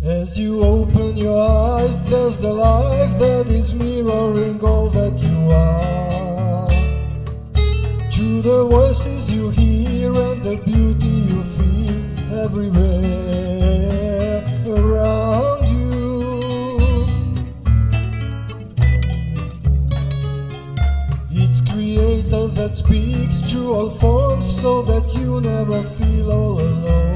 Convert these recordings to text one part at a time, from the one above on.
As you open your eyes, there's the life that is mirroring all that you are. Through the voices you hear and the beauty you feel everywhere around you. It's Creator that speaks through all forms so that you never feel all alone.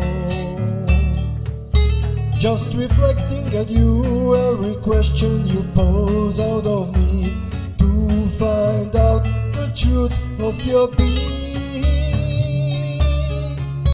Just reflecting at you, every question you pose out of me, to find out the truth of your being.